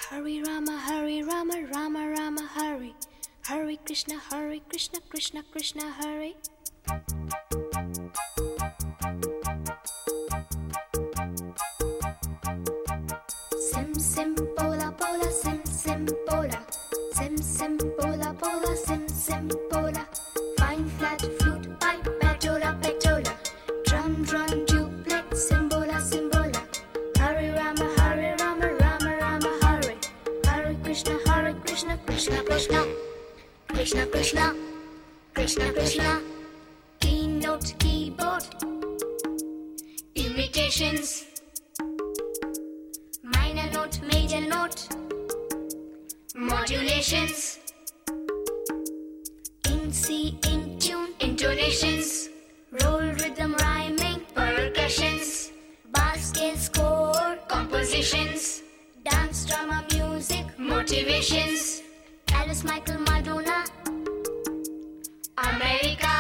Hare Rama, Rama Rama, Hare. Hare Krishna, Krishna Krishna, Hare. Sim sim pola pola, sim sim pola. Sim sim pola pola, sim sim pola. Fine flat flute pipe, petola petola. Drum drum duplex, simbola simbola. Hare Rama, Rama Rama, Hare. Hare Krishna, Krishna Krishna, Krishna Krishna, Krishna Krishna. Keynote keyboard, imitations. Minor note, major note, modulations. In C, in tune, intonations. Roll rhythm, rhyming, percussions. Bar scale, score, compositions. Dance, drama, music, motivations. Alice, Michael, Madonna, America.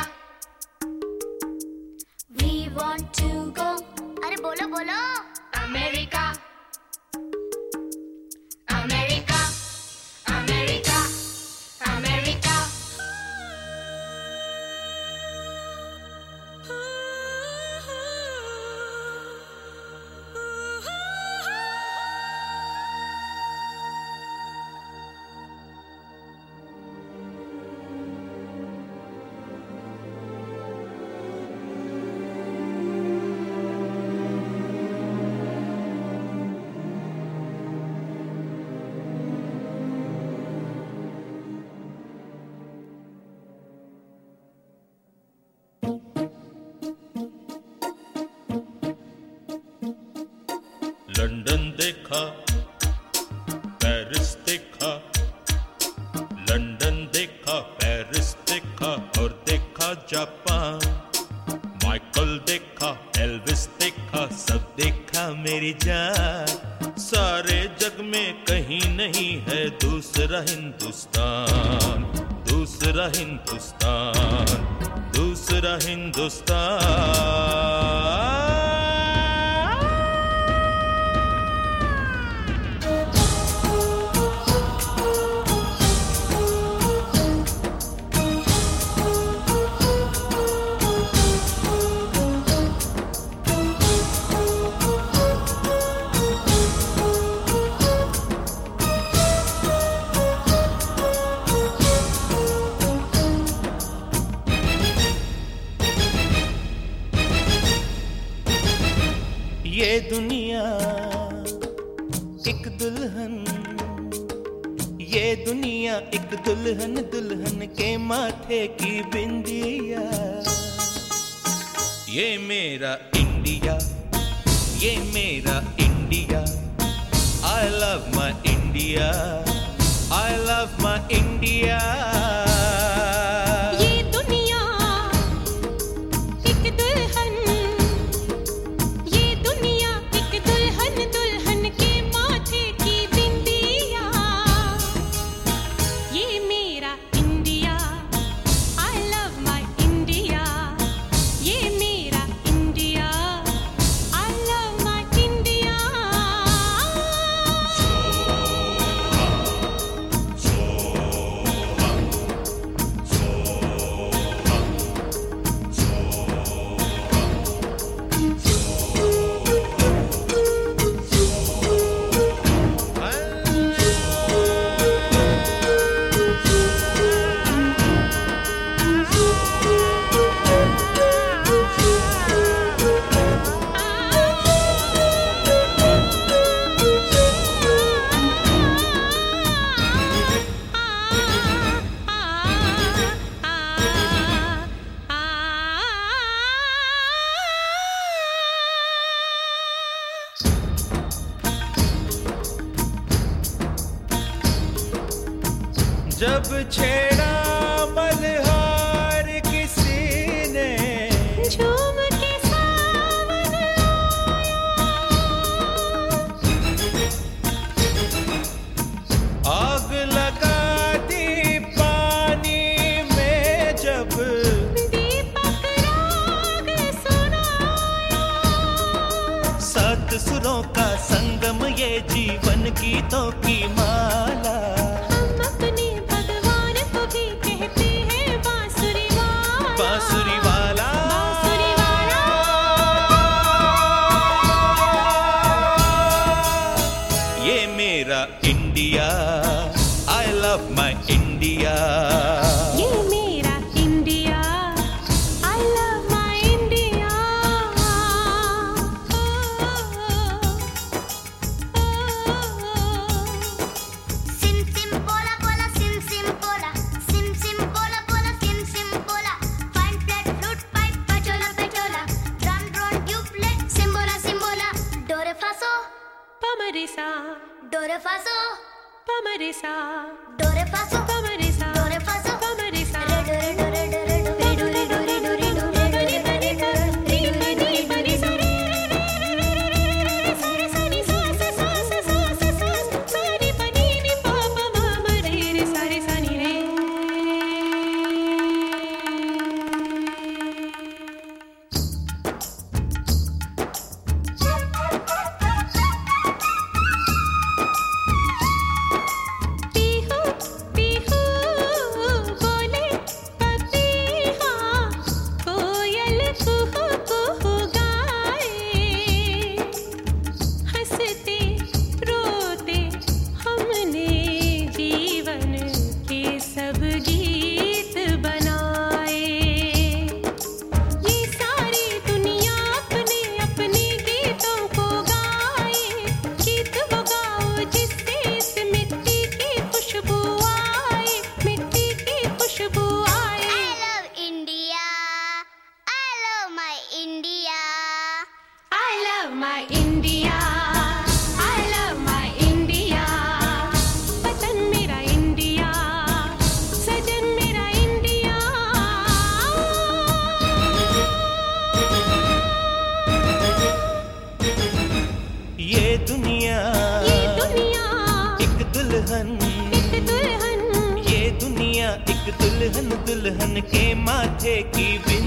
We want to go. Arre bolo bolo. America. America, America, America. London देखा, Paris देखा, London देखा, Paris देखा और देखा Japan. Michael देखा, Elvis देखा, सब देखा मेरी जान। सारे जग में कहीं नहीं है दूसरा हिंदुस्तान, दूसरा हिंदुस्तान, दूसरा हिंदुस्तान। ये दुनिया एक दुल्हन, ये दुनिया एक दुल्हन, दुल्हन के माथे की बिंदिया। ये मेरा इंडिया, ये मेरा India. I love my India, I love my India। जब छेड़ा मल्हार किसी ने, झूम के सावन आग लगा दी पानी में, जब दीपक राग सुनाया। सात सुरों का संगम ये जीवन गीतों की बांसुरी वाला ये मेरा India, I love my India. ये मेरा India, I love my India. Sim sim bola bola sim sim bola sim sim bola bola sim sim bola fine flat flute pipe pachola pachola drum drone tubeless simbola simbola do re fa so Pamarisa, do re fa so pamarisa, do re fa so pamarisa, do re fa so pamarisa. re do re do re do re do re do re do re do re do re do re do re do my India, I love my India. वतन मेरा India, सजन मेरा India. ये दुनिया एक दुल्हन, ये दुनिया एक दुल्हन, दुल्हन के माथे की